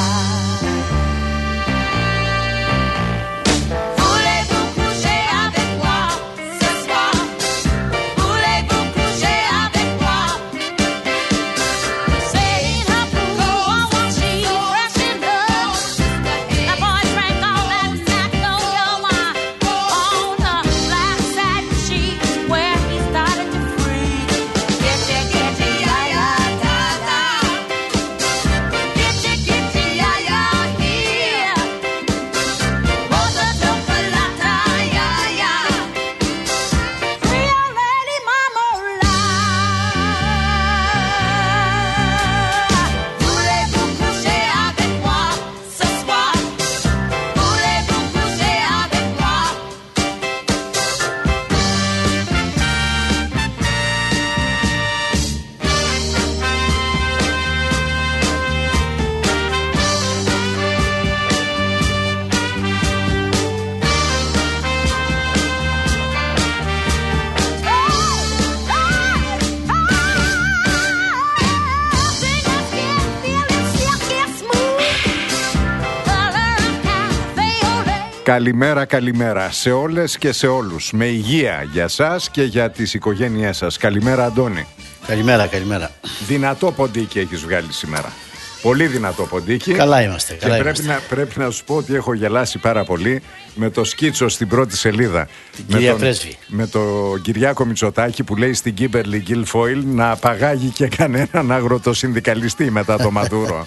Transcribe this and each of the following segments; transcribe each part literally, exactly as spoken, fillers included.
Καλημέρα, καλημέρα σε όλες και σε όλους. Με υγεία για σας και για τις οικογένειές σας. Καλημέρα, Αντώνη. Καλημέρα, καλημέρα. Δυνατό ποντίκι έχεις βγάλει σήμερα. Πολύ δυνατό ποντίκι. Καλά είμαστε. Και καλά πρέπει, είμαστε. Να, πρέπει να σου πω ότι έχω γελάσει πάρα πολύ με το σκίτσο στην πρώτη σελίδα. Την με κυρία τον, Πρέσβη. Με τον Κυριάκο Μητσοτάκη που λέει στην Κίμπερλι Γκίλφοιλ να απαγάγει και κανέναν αγροτοσυνδικαλιστή μετά το Μαδούρο.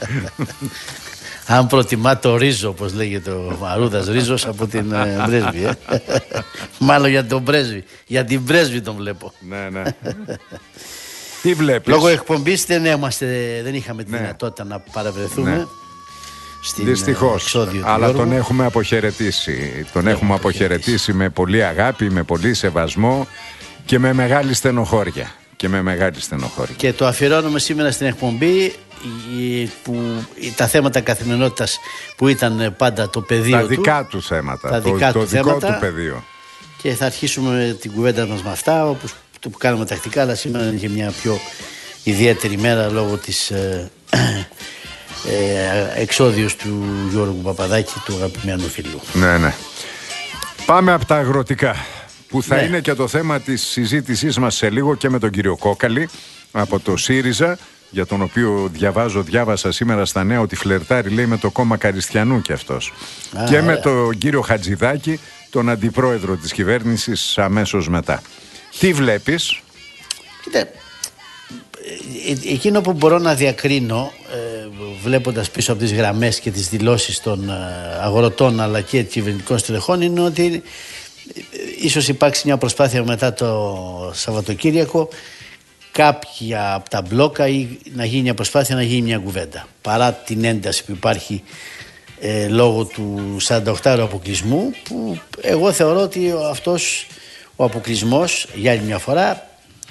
Αν προτιμά το ρίζο, όπως λέγεται ο Μαρούδας Ρίζος, από την ε, πρέσβη. Ε. Μάλλον για τον πρέσβη. Για την πρέσβη τον βλέπω. Ναι, ναι. Τι βλέπεις? Λόγω εκπομπής δεν, είμαστε, δεν είχαμε τη ναι. δυνατότητα να παραβρεθούμε. Ναι. Στην, δυστυχώς, ε, αλλά Γιώργου. τον έχουμε αποχαιρετήσει. Τον έχουμε, έχουμε αποχαιρετήσει με πολύ αγάπη, με πολύ σεβασμό και με μεγάλη στενοχώρια. Και με μεγάλη στενοχώρια. Και το αφιερώνουμε σήμερα στην εκπομπή που, τα θέματα καθημερινότητας που ήταν πάντα το πεδίο τα του. Δικά του θέματα. Τα το δικά το του δικό θέματα, του πεδίο. Και θα αρχίσουμε την κουβέντα μας με αυτά, όπως το που κάνουμε τακτικά, αλλά σήμερα είναι και μια πιο ιδιαίτερη μέρα λόγω της ε, ε, εξόδιος του Γιώργου Παπαδάκη, του αγαπημένου φίλου. Ναι, ναι. Πάμε από τα αγροτικά, που θα ναι. είναι και το θέμα της συζήτησής μας σε λίγο και με τον κύριο Κόκαλη από το ΣΥΡΙΖΑ, για τον οποίο διαβάζω, διάβασα σήμερα στα νέα ότι φλερτάρει, λέει, με το κόμμα Καριστιανού και αυτός. Α, και ωραία. Με τον κύριο Χατζηδάκη, τον αντιπρόεδρο της κυβέρνησης, αμέσως μετά. Τι βλέπεις? Κοίτα, εκείνο που μπορώ να διακρίνω, ε, βλέποντας πίσω από τις γραμμές και τις δηλώσεις των ε, αγροτών αλλά και κυβερνητικών στελεχών, είναι ότι ε, ίσως υπάρξει μια προσπάθεια μετά το Σαββατοκύριακο κάποια από τα μπλόκα ή να γίνει μια προσπάθεια να γίνει μια κουβέντα, παρά την ένταση που υπάρχει ε, λόγω του σαρανταοκτάωρου αποκλεισμού, που εγώ θεωρώ ότι αυτός ο αποκλεισμός για άλλη μια φορά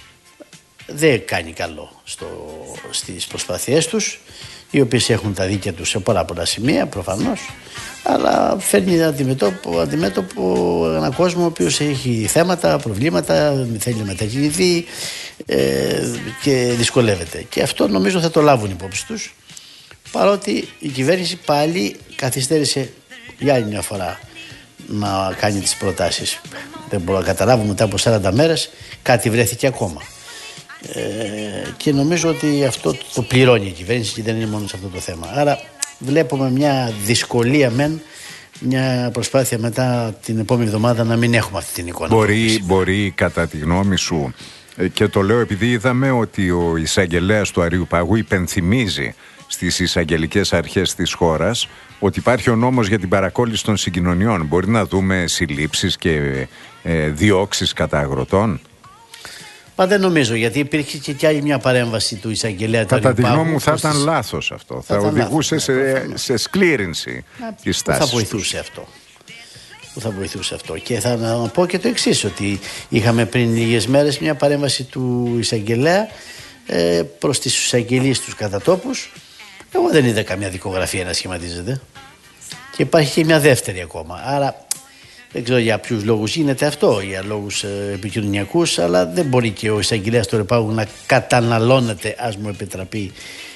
δεν κάνει καλό στο, στις προσπάθειές τους, οι οποίες έχουν τα δίκαια τους σε πολλά πολλά σημεία προφανώς, αλλά φέρνει αντιμέτωπο, αντιμέτωπο έναν κόσμο ο οποίος έχει θέματα, προβλήματα, θέλει να μετακινηθεί ε, και δυσκολεύεται. Και αυτό νομίζω θα το λάβουν υπόψη τους, παρότι η κυβέρνηση πάλι καθυστέρησε για άλλη μια φορά να κάνει τις προτάσεις. Δεν μπορώ να καταλάβω, μετά από σαράντα μέρες κάτι βρέθηκε ακόμα. Ε, και νομίζω ότι αυτό το πληρώνει η κυβέρνηση και δεν είναι μόνο σε αυτό το θέμα. Άρα βλέπουμε μια δυσκολία μεν, μια προσπάθεια μετά την επόμενη εβδομάδα να μην έχουμε αυτή την εικόνα. Μπορεί, μπορεί κατά τη γνώμη σου, και το λέω επειδή είδαμε ότι ο εισαγγελέας του Αριουπαγού υπενθυμίζει στις εισαγγελικές αρχές της χώρας ότι υπάρχει ο νόμος για την παρακόλληση των συγκοινωνιών. Μπορεί να δούμε συλλήψεις και ε, διώξεις κατά αγροτών? Μα δεν νομίζω, γιατί υπήρχε και, και άλλη μια παρέμβαση του εισαγγελέα του Αριουπάγου. Κατά τη γνώμη μου θα ήταν λάθος αυτό. Θα, θα οδηγούσε λάθος, σε, σε σκλήρινση της τάσης. Θα βοηθούσε αυτό. Που θα βοηθούσε αυτό. Και θα να πω και το εξής, ότι είχαμε πριν λίγες μέρες μια παρέμβαση του εισαγγελέα ε, προς τις εισαγγελίες τους κατά τόπους. Εγώ δεν είδα καμιά δικογραφία να σχηματίζεται. Και υπάρχει και μια δεύτερη ακόμα. Άρα δεν ξέρω για ποιους λόγους γίνεται αυτό, για λόγους ε, επικοινωνιακούς, αλλά δεν μπορεί και ο εισαγγελέας του Αριουπάγου να καταναλώνεται, ας μου επιτραπεί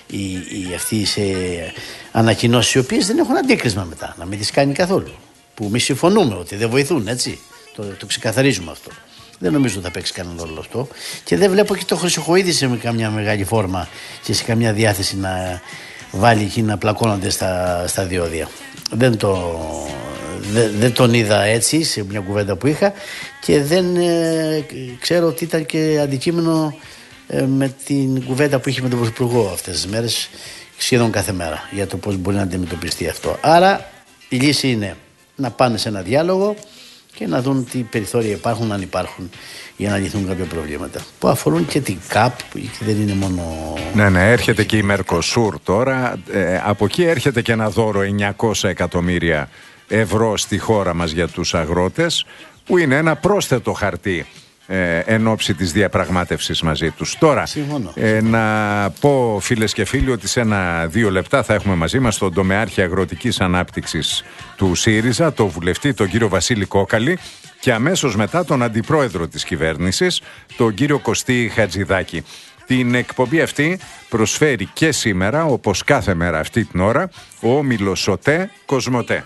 οι, οι, αυτοί σε ανακοινώσεις οι οποίες δεν έχουν αντίκρισμα μετά, να μην τις κάνει καθόλου. Που μη συμφωνούμε ότι δεν βοηθούν, έτσι. Το, το ξεκαθαρίζουμε αυτό. Δεν νομίζω ότι θα παίξει κανένα ρόλο αυτό. Και δεν βλέπω και το Χρυσοχοΐδη σε καμιά μεγάλη φόρμα και σε καμιά διάθεση να βάλει εκεί να πλακώνονται στα, στα διόδια. Δεν, το, δε, δεν τον είδα έτσι σε μια κουβέντα που είχα και δεν ε, ξέρω ότι ήταν και αντικείμενο ε, με την κουβέντα που είχε με τον Πρωθυπουργό αυτές τις μέρες, σχεδόν κάθε μέρα, για το πώς μπορεί να αντιμετωπιστεί αυτό. Άρα η λύση είναι να πάνε σε ένα διάλογο και να δουν τι περιθώρια υπάρχουν, αν υπάρχουν, για να λυθούν κάποια προβλήματα που αφορούν και την ΚΑΠ, που δεν είναι μόνο... Ναι, ναι, έρχεται και η Μερκοσούρ τώρα. Ε, από εκεί έρχεται και ένα δώρο εννιακόσια εκατομμύρια ευρώ στη χώρα μας για τους αγρότες, που είναι ένα πρόσθετο χαρτί ε, εν ώψη της διαπραγμάτευσης μαζί τους. Τώρα, ε, να πω φίλες και φίλοι ότι σε ένα-δύο λεπτά θα έχουμε μαζί μας τον τομεάρχη αγροτικής ανάπτυξης του ΣΥΡΙΖΑ, τον βουλευτή, τον κύριο Βασίλη Κόκαλη, και αμέσως μετά τον αντιπρόεδρο της κυβέρνησης, τον κύριο Κωστή Χατζηδάκη. Την εκπομπή αυτή προσφέρει και σήμερα, όπως κάθε μέρα αυτή την ώρα, ο όμιλος ΟΤΕ Κοσμοτέ.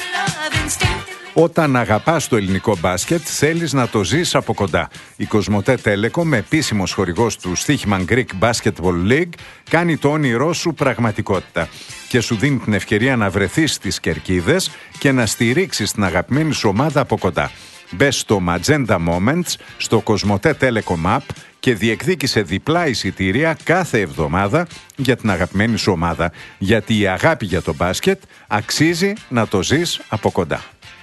Όταν αγαπάς το ελληνικό μπάσκετ, θέλεις να το ζεις από κοντά. Η Κοσμοτέ Telecom, επίσημος χορηγός του Στοίχημαν Greek Basketball League, κάνει το όνειρό σου πραγματικότητα και σου δίνει την ευκαιρία να βρεθείς στις κερκίδες και να στηρίξεις την αγαπημένη σου ομάδα από κοντά. Μπες στο Magenta Moments, στο Κοσμοτέ Telecom App και διεκδίκησε διπλά εισιτήρια κάθε εβδομάδα για την αγαπημένη σου ομάδα. Γιατί η αγάπη για το μπάσκετ αξίζει να το ζεις από κοντά.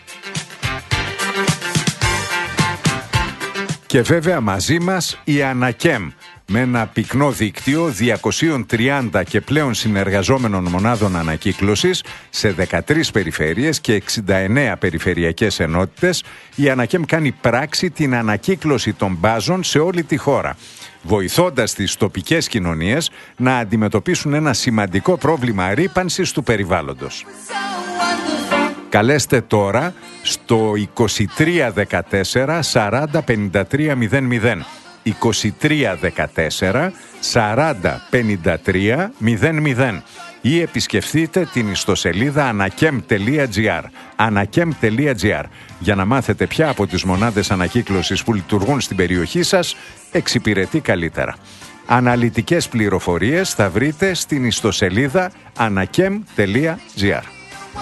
Και βέβαια μαζί μας η Ανακέμ, με ένα πυκνό δίκτυο διακόσιες τριάντα και πλέον συνεργαζόμενων μονάδων ανακύκλωσης σε δεκατρείς περιφέρειες και εξήντα εννέα περιφερειακές ενότητες. Η Ανακέμ κάνει πράξη την ανακύκλωση των μπάζων σε όλη τη χώρα, βοηθώντας τις τοπικές κοινωνίες να αντιμετωπίσουν ένα σημαντικό πρόβλημα ρύπανσης του περιβάλλοντος. Καλέστε τώρα στο είκοσι τρία δεκατέσσερα σαράντα πενήντα τρία μηδέν μηδέν. είκοσι τρία δεκατέσσερα σαράντα πενήντα τρία μηδέν μηδέν ή επισκεφτείτε την ιστοσελίδα ανακέμ τελεία τζι άρ ανακέμ τελεία τζι άρ για να μάθετε ποια από τις μονάδες ανακύκλωσης που λειτουργούν στην περιοχή σας εξυπηρετεί καλύτερα. Αναλυτικές πληροφορίες θα βρείτε στην ιστοσελίδα ανακέμ τελεία τζι άρ.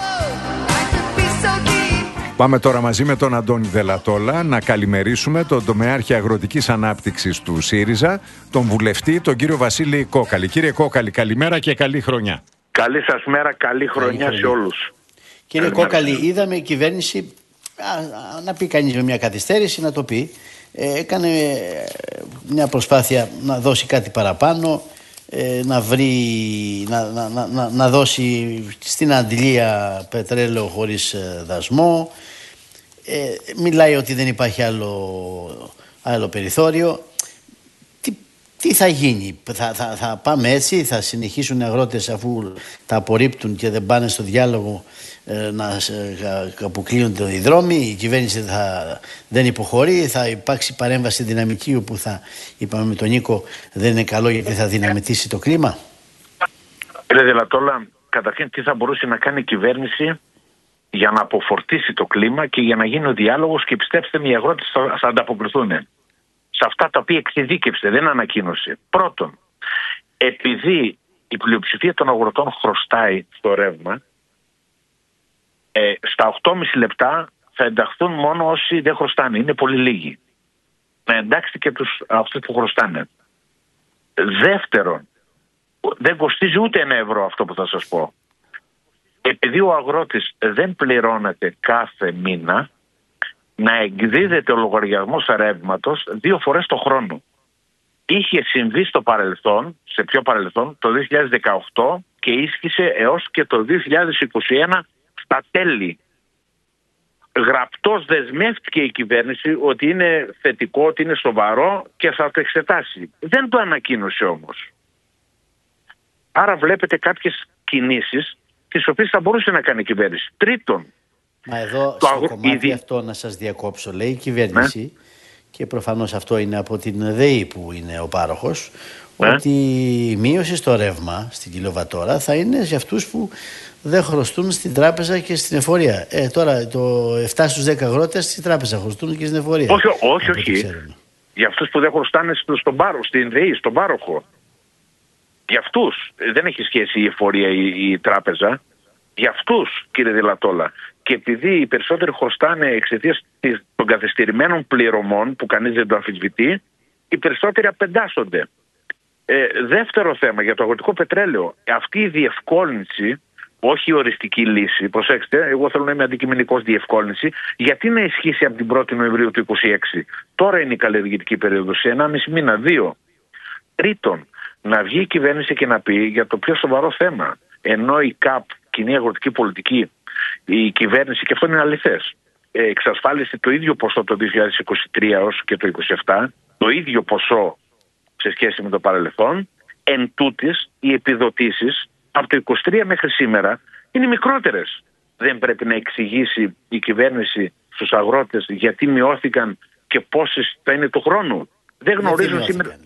Πάμε τώρα μαζί με τον Αντώνη Δελατόλα να καλημερίσουμε τον τομεάρχη αγροτικής ανάπτυξης του ΣΥΡΙΖΑ, τον βουλευτή, τον κύριο Βασίλη Κόκαλη. Κύριε Κόκαλη, καλημέρα και καλή χρονιά. Καλή σας μέρα, καλή χρονιά καλή σε όλους. Κύριε καλημέρα. Κόκαλη, είδαμε η κυβέρνηση, α, α, να πει κανείς με μια καθυστέρηση, να το πει, ε, έκανε μια προσπάθεια να δώσει κάτι παραπάνω, ε, να βρει, να, να, να, να δώσει στην αντιλία πετρέλαιο χωρίς ε, δασμό. Ε, μιλάει ότι δεν υπάρχει άλλο, άλλο περιθώριο. Τι, τι θα γίνει, θα, θα, θα πάμε έτσι, θα συνεχίσουν οι αγρότες αφού τα απορρίπτουν και δεν πάνε στο διάλογο ε, να αποκλείονται οι δρόμοι, η κυβέρνηση θα, δεν υποχωρεί, θα υπάρξει παρέμβαση δυναμική όπου θα, είπαμε με τον Νίκο, δεν είναι καλό γιατί θα δυναμητήσει το κλίμα. Κύριε Δελατόλα, καταρχήν τι θα μπορούσε να κάνει η κυβέρνηση για να αποφορτήσει το κλίμα και για να γίνει ο διάλογος, και πιστέψτε με, οι αγρότες θα, θα ανταποκριθούν σε αυτά τα οποία εξειδίκευσε, δεν ανακοίνωσε. Πρώτον, επειδή η πλειοψηφία των αγροτών χρωστάει στο ρεύμα, ε, στα οκτώ και μισή λεπτά θα ενταχθούν μόνο όσοι δεν χρωστάνε. Είναι πολύ λίγοι. Να εντάξει και τους, αυτούς που χρωστάνε. Δεύτερον, δεν κοστίζει ούτε ένα ευρώ αυτό που θα σας πω. Επειδή ο αγρότης δεν πληρώνεται κάθε μήνα, να εκδίδεται ο λογαριασμός ρεύματος δύο φορές το χρόνο. Είχε συμβεί στο παρελθόν, σε πιο παρελθόν, το δύο χιλιάδες δεκαοκτώ και ίσχυσε έως και το δύο χιλιάδες είκοσι ένα στα τέλη. Γραπτός δεσμεύτηκε η κυβέρνηση ότι είναι θετικό, ότι είναι σοβαρό και θα το εξετάσει. Δεν το ανακοίνωσε όμως. Άρα βλέπετε κάποιες κινήσεις τις οποίες θα μπορούσε να κάνει η κυβέρνηση. Τρίτον, μα εδώ στο αγρο... κομμάτι ήδη... αυτό να σας διακόψω, λέει η κυβέρνηση, ναι, και προφανώς αυτό είναι από την ΔΕΗ που είναι ο πάροχος, Ναι. ότι η μείωση στο ρεύμα στην κιλοβατόρα θα είναι για αυτούς που δεν χρωστούν στην τράπεζα και στην εφορία. Ε, τώρα το επτά στους δέκα αγρότες στην τράπεζα χρωστούν και στην εφορία. Όχι, όχι, όχι. Για αυτούς που δεν χρωστάνε στο, στον πάρο, στην ΔΕΗ, στον πάροχο. Για αυτούς δεν έχει σχέση η εφορία ή η, η τράπεζα. Για αυτούς, κύριε Δηλατόλα. Και επειδή οι περισσότεροι χρωστάνε εξαιτίας των καθυστερημένων πληρωμών που κανείς δεν το αμφισβητεί, οι περισσότεροι απεντάσσονται. Ε, δεύτερο θέμα για το αγροτικό πετρέλαιο. Αυτή η διευκόλυνση, όχι η οριστική λύση, προσέξτε, εγώ θέλω να είμαι αντικειμενικός, διευκόλυνση, γιατί να ισχύσει από την πρώτη Νοεμβρίου του είκοσι έξι. Τώρα είναι η καλλιεργητική περίοδος, σε ενάμιση μήνα, δύο. Τρίτον, να βγει η κυβέρνηση και να πει για το πιο σοβαρό θέμα. Ενώ η ΚΑΠ, κοινή αγροτική πολιτική, η κυβέρνηση, και αυτό είναι αληθές, εξασφάλισε το ίδιο ποσό το δύο χιλιάδες είκοσι τρία ως και το είκοσι επτά, το ίδιο ποσό σε σχέση με το παρελθόν, εν τούτης οι επιδοτήσεις από το είκοσι τρία μέχρι σήμερα είναι μικρότερες. Δεν πρέπει να εξηγήσει η κυβέρνηση στους αγρότες γιατί μειώθηκαν και πόσες θα είναι του χρόνου? Δεν γνωρίζουν σήμερα. Δηλαδή.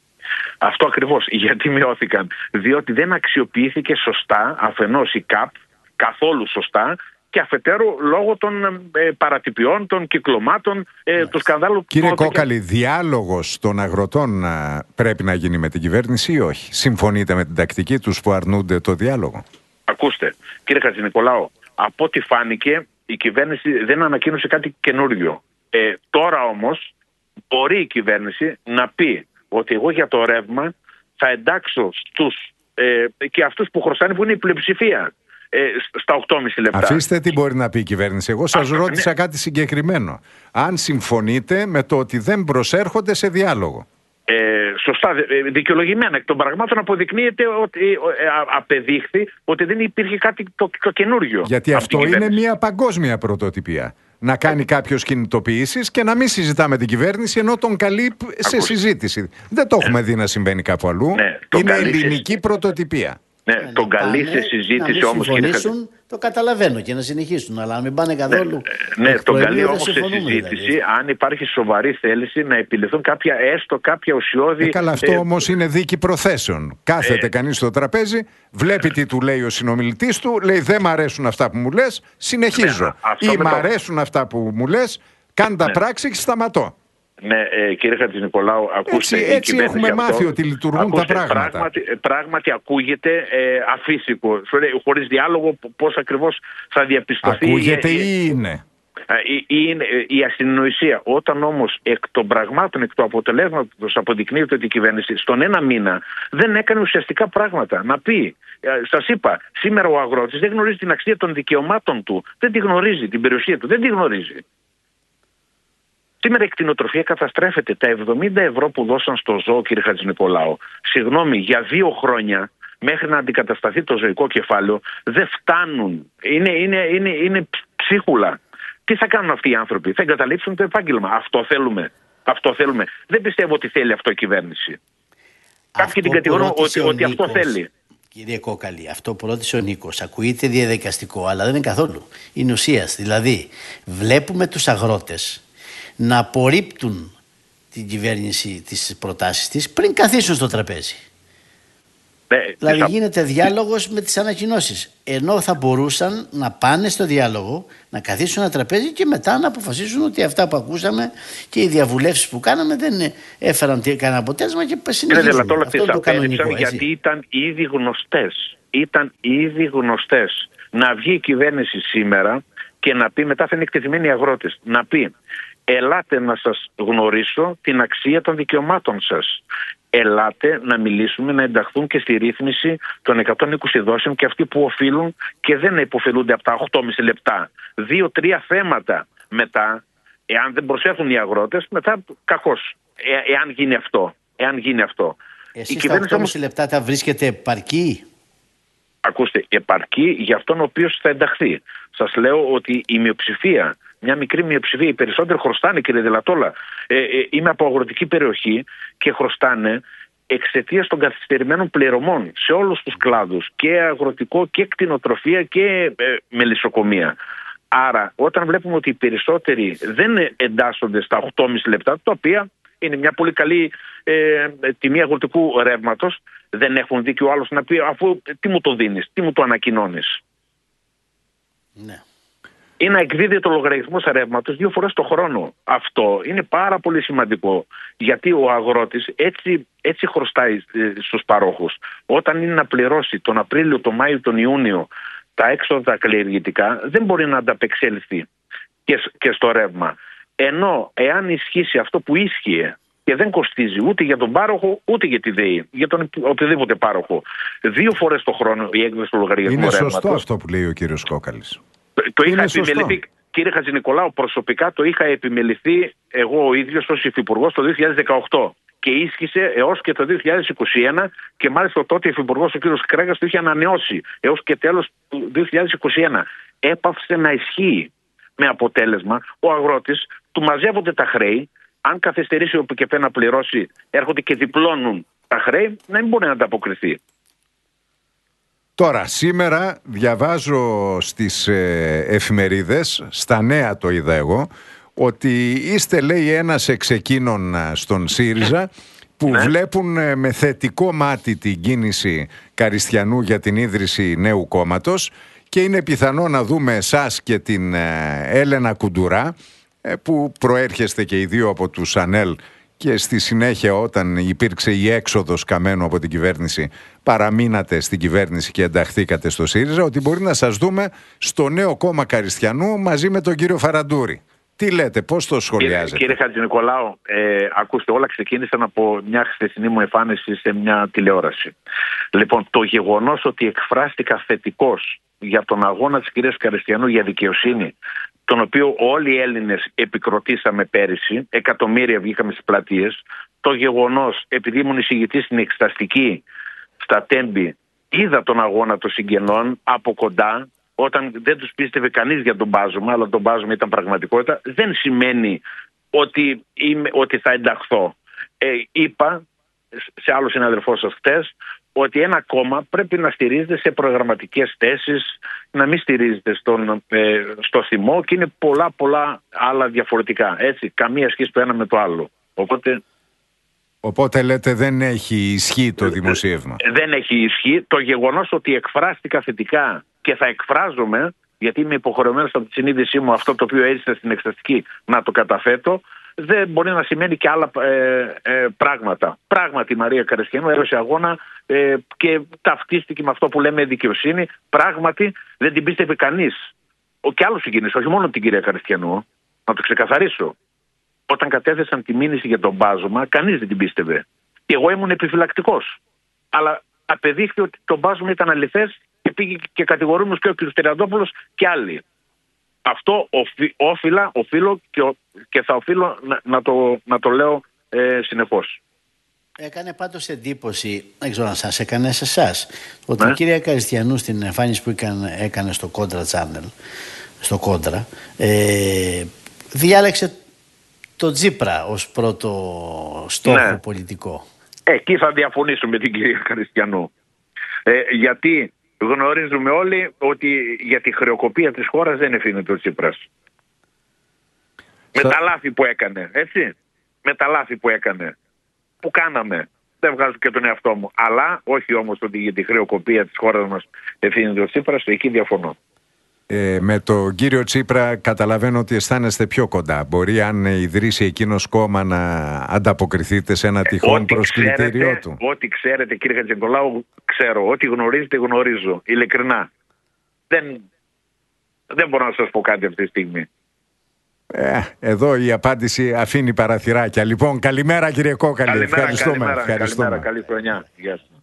Αυτό ακριβώς. Γιατί μειώθηκαν? Διότι δεν αξιοποιήθηκε σωστά αφενός η ΚΑΠ, καθόλου σωστά, και αφετέρου λόγω των ε, παρατυπιών, των κυκλωμάτων, ε, του σκανδάλου. Κύριε Κόκαλη, και... διάλογος των αγροτών α, πρέπει να γίνει με την κυβέρνηση ή όχι? Συμφωνείτε με την τακτική τους που αρνούνται το διάλογο? Ακούστε, κύριε Χατζηνικολάου, από ό,τι φάνηκε η κυβέρνηση δεν ανακοίνωσε κάτι καινούργιο. Ε, τώρα όμως μπορεί η κυβέρνηση να πει ότι εγώ για το ρεύμα θα εντάξω στους, ε, και αυτούς που χρωστάνε, που είναι η πλειοψηφία, Ε, στα οκτώ κόμμα πέντε λεπτά. Αφήστε τι μπορεί να πει η κυβέρνηση. Εγώ σας Α, ρώτησα ναι. κάτι συγκεκριμένο. Αν συμφωνείτε με το ότι δεν προσέρχονται σε διάλογο. Ε, σωστά, δικαιολογημένα. Εκ των πραγμάτων αποδεικνύεται ότι ε, απεδείχθη ότι δεν υπήρχε κάτι το, το καινούριο. Γιατί αυτό είναι μια παγκόσμια πρωτοτυπία. Να κάνει κάποιος κινητοποιήσεις και να μην συζητά με την κυβέρνηση ενώ τον καλεί σε Ακούστε. συζήτηση. Δεν το έχουμε ε. δει να συμβαίνει κάπου αλλού. Ναι, είναι ελληνική σε... πρωτοτυπία. Ναι, ναι, τον καλεί σε συζήτηση όμως, κύριε Χατζη. Το καταλαβαίνω και να συνεχίσουν, αλλά να μην πάνε καθόλου. Ναι, ναι, τον καλεί όμως σε συζήτηση, δηλαδή. Αν υπάρχει σοβαρή θέληση να επιληθούν κάποια, έστω κάποια ουσιώδη. Ε, καλά, αυτό ε, όμως είναι δίκη προθέσεων. Κάθεται ε, κανείς στο τραπέζι, βλέπει τι του λέει ο συνομιλητής του, λέει δεν μ' αρέσουν αυτά που μου λες, συνεχίζω. Ναι, ή μ' αρέσουν το... αυτά που μου λες, κάν τα ναι. πράξη και σταματώ. Ναι, ε, κύριε Χατζηνικολάου, ακούστε. Έτσι, έτσι έχουμε μάθει αυτό, ότι λειτουργούν ακούστε, τα πράγματα. Πράγματι, πράγματι ακούγεται ε, αφύσικο. Χωρίς διάλογο, πώς ακριβώς θα διαπιστωθεί. Ακούγεται η, ή είναι. Η, είναι η ασυννοησία. Όταν όμως εκ των πραγμάτων, εκ του αποτελέσματος αποδεικνύεται ότι η κυβέρνηση στον ένα μήνα δεν έκανε ουσιαστικά πράγματα. Να πει, σας είπα, σήμερα ο αγρότης δεν γνωρίζει την αξία των δικαιωμάτων του. Δεν τη γνωρίζει, την περιουσία του. Δεν τη γνωρίζει. Σήμερα η κτηνοτροφία καταστρέφεται. Τα εβδομήντα ευρώ που δώσαν στο ζώο, κύριε Χατζηνικολάου, συγγνώμη, για δύο χρόνια μέχρι να αντικατασταθεί το ζωικό κεφάλαιο, δεν φτάνουν. Είναι, είναι, είναι, είναι ψίχουλα. Τι θα κάνουν αυτοί οι άνθρωποι? Θα εγκαταλείψουν το επάγγελμα. Αυτό θέλουμε. Αυτό θέλουμε. Δεν πιστεύω ότι θέλει αυτό η κυβέρνηση. Κάποιοι την κατηγορούν ότι, ότι αυτό θέλει. Κύριε Κόκαλη, αυτό που ρώτησε ο Νίκος ακούγεται διαδικαστικό, αλλά δεν είναι καθόλου. Είναι ουσίας. Δηλαδή, βλέπουμε τους αγρότες να απορρίπτουν την κυβέρνηση τις προτάσεις της πριν καθίσουν στο τραπέζι. Ναι, δηλαδή θα... γίνεται διάλογος με τις ανακοινώσεις. Ενώ θα μπορούσαν να πάνε στο διάλογο, να καθίσουν ένα τραπέζι και μετά να αποφασίσουν ότι αυτά που ακούσαμε και οι διαβουλεύσεις που κάναμε δεν έφεραν κανένα αποτέλεσμα και συνεχίζουν. Αυτό είναι το κανονικό. Γιατί ήταν ήδη γνωστές. Ήταν ήδη γνωστές. Να βγει η κυβέρνηση σήμερα και να πει, μετά θα είναι εκτεθειμένοι οι αγρότες, να πει ελάτε να σας γνωρίσω την αξία των δικαιωμάτων σας. Ελάτε να μιλήσουμε, να ενταχθούν και στη ρύθμιση των εκατόν είκοσι δόσεων και αυτοί που οφείλουν και δεν υποφελούνται από τα οκτώ κόμμα πέντε λεπτά. Δύο-τρία θέματα μετά, εάν δεν προσέχουν οι αγρότες, μετά κακώς. Ε, εάν γίνει αυτό. Εάν γίνει αυτό. Εσείς η τα οκτώ κόμμα πέντε λεπτά τα βρίσκετε επαρκή? Ακούστε, επαρκή για αυτόν ο οποίος θα ενταχθεί. Σας λέω ότι η μειοψηφία, μια μικρή μειοψηφία, οι περισσότεροι χρωστάνε, κύριε Δηλατόλα. Ε, ε, είμαι από αγροτική περιοχή και χρωστάνε εξαιτίας των καθυστερημένων πληρωμών σε όλους τους κλάδους, και αγροτικό και κτηνοτροφία και ε, μελισσοκομεία. Άρα, όταν βλέπουμε ότι οι περισσότεροι δεν εντάσσονται στα οκτώ κόμμα πέντε λεπτά, τα οποία είναι μια πολύ καλή ε, τιμή αγροτικού ρεύματος, δεν έχουν δίκιο ο άλλος να πει, αφού τι μου το δίνεις, τι μου το ανακοινώνεις. Ναι. Ή να εκδίδεται ο λογαριασμός ρεύματος δύο φορές το χρόνο. Αυτό είναι πάρα πολύ σημαντικό, γιατί ο αγρότης έτσι, έτσι χρωστάει στους παρόχους. Όταν είναι να πληρώσει τον Απρίλιο, τον Μάιο, τον Ιούνιο τα έξοδα τα καλλιεργητικά, δεν μπορεί να ανταπεξέλθει και, και στο ρεύμα. Ενώ εάν ισχύσει αυτό που ίσχυε και δεν κοστίζει ούτε για τον πάροχο ούτε για τη ΔΕΗ, για τον οποιοδήποτε πάροχο, δύο φορές το χρόνο η έκδοση του λογαριασμού ρεύματος. Είναι σωστό αυτό που λέει ο κύριος Κόκαλης. Το, το είχα επιμεληθεί, κύριε Χατζηνικολάου, προσωπικά το είχα επιμεληθεί εγώ ο ίδιος ως υφυπουργός το δύο χιλιάδες δεκαοκτώ και ίσχυσε έως και το δύο χιλιάδες είκοσι ένα και μάλιστα τότε υφυπουργός ο κύριος Κρέγας το είχε ανανεώσει έως και τέλος του δύο χιλιάδες είκοσι ένα. Έπαυσε να ισχύει, με αποτέλεσμα ο αγρότης του μαζεύονται τα χρέη, αν καθυστερήσει ο ΠΚΠ να πληρώσει, έρχονται και διπλώνουν τα χρέη, να μην μπορεί να ανταποκριθεί. Τώρα, σήμερα διαβάζω στις ε, εφημερίδες, στα νέα το είδα εγώ, ότι είστε, λέει, ένας εξ εκείνων στον ΣΥΡΙΖΑ που ναι. βλέπουν ε, με θετικό μάτι την κίνηση Καριστιανού για την ίδρυση νέου κόμματος και είναι πιθανό να δούμε εσάς και την ε, Έλενα Κουντουρά, ε, που προέρχεστε και οι δύο από τους ΑΝΕΛ, και στη συνέχεια όταν υπήρξε η έξοδος Καμένου από την κυβέρνηση παραμείνατε στην κυβέρνηση και ενταχθήκατε στο ΣΥΡΙΖΑ, ότι μπορεί να σας δούμε στο νέο κόμμα Καριστιανού μαζί με τον κύριο Φαραντούρη. Τι λέτε, πώς το σχολιάζετε? Κύριε, κύριε Χατζηνικολάου, ε, ακούστε, όλα ξεκίνησαν από μια χθεσινή μου εμφάνιση σε μια τηλεόραση. Λοιπόν, το γεγονός ότι εκφράστηκα θετικός για τον αγώνα της κυρίας Καριστιανού για δικαιοσύνη, τον οποίο όλοι οι Έλληνες επικροτήσαμε πέρυσι, εκατομμύρια βγήκαμε στις πλατείες, το γεγονός, επειδή ήμουν εισηγητής στην εξεταστική στα Τέμπη, είδα τον αγώνα των συγγενών από κοντά, όταν δεν τους πίστευε κανείς για τον μπάζωμα, αλλά τον μπάζωμα ήταν πραγματικότητα, δεν σημαίνει ότι, είμαι, ότι θα ενταχθώ. Ε, είπα σε άλλο συναδελφό σας χτες, ότι ένα κόμμα πρέπει να στηρίζεται σε προγραμματικές θέσεις, να μην στηρίζεται στον, ε, στο θυμό, και είναι πολλά πολλά άλλα διαφορετικά. Έτσι, καμία σχέση το ένα με το άλλο. Οπότε, Οπότε λέτε δεν έχει ισχύ το δημοσίευμα. Δεν έχει ισχύ. Το γεγονός ότι εκφράστηκα θετικά και θα εκφράζομαι, γιατί είμαι υποχρεωμένος από τη συνείδησή μου αυτό το οποίο έζησα στην εξεταστική να το καταθέτω, δεν μπορεί να σημαίνει και άλλα ε, ε, πράγματα. Πράγματι η Μαρία Καριστιανού έδωσε αγώνα ε, και ταυτίστηκε με αυτό που λέμε δικαιοσύνη. Πράγματι δεν την πίστευε κανείς. Ο, και άλλους συγγενείς, όχι μόνο την κυρία Καριστιανού. Να το ξεκαθαρίσω. Όταν κατέθεσαν τη μήνυση για τον μπάζωμα, κανείς δεν την πίστευε. Και εγώ ήμουν επιφυλακτικός. Αλλά απεδείχθη ότι το μπάζωμα ήταν αληθές και πήγε και κατηγορούμενος και ο κ. Τριαντόπουλος και άλλοι. Αυτό οφει, όφιλα, οφείλω και, και θα οφείλω να, να, το, να το λέω ε, συνεχώς. Έκανε πάντως εντύπωση, δεν ξέρω αν σας έκανε σε εσάς, ότι ναι. η κυρία Καριστιανού στην εμφάνιση που έκανε, έκανε στο Κόντρα Channel, στο Κόντρα, ε, διάλεξε το Τσίπρα ως πρώτο στόχο ναι. πολιτικό. Εκεί θα διαφωνήσω με την κυρία Καριστιανού. Ε, γιατί γνωρίζουμε όλοι ότι για τη χρεοκοπία της χώρας δεν ευθύνεται ο Τσίπρας. Με τα λάθη που έκανε, έτσι. Με τα λάθη που έκανε. Που κάναμε. Δεν βγάζω και τον εαυτό μου. Αλλά όχι όμως ότι για τη χρεοκοπία της χώρας μας ευθύνεται ο Τσίπρας. Εκεί διαφωνώ. Ε, με τον κύριο Τσίπρα καταλαβαίνω ότι αισθάνεστε πιο κοντά. Μπορεί αν ιδρύσει εκείνος κόμμα να ανταποκριθείτε σε ένα τυχόν προσκλητήριό του. Ό,τι ξέρετε κύριε Χατζηνικολάου ξέρω. Ό,τι γνωρίζετε γνωρίζω. Ειλικρινά. Δεν, δεν μπορώ να σας πω κάτι αυτή τη στιγμή. Ε, εδώ η απάντηση αφήνει παραθυράκια. Λοιπόν, καλημέρα κύριε Κόκαλη. Καλημέρα, Ευχαριστούμε. καλημέρα, Ευχαριστούμε. Καλημέρα, καλή χρονιά. Γεια σας.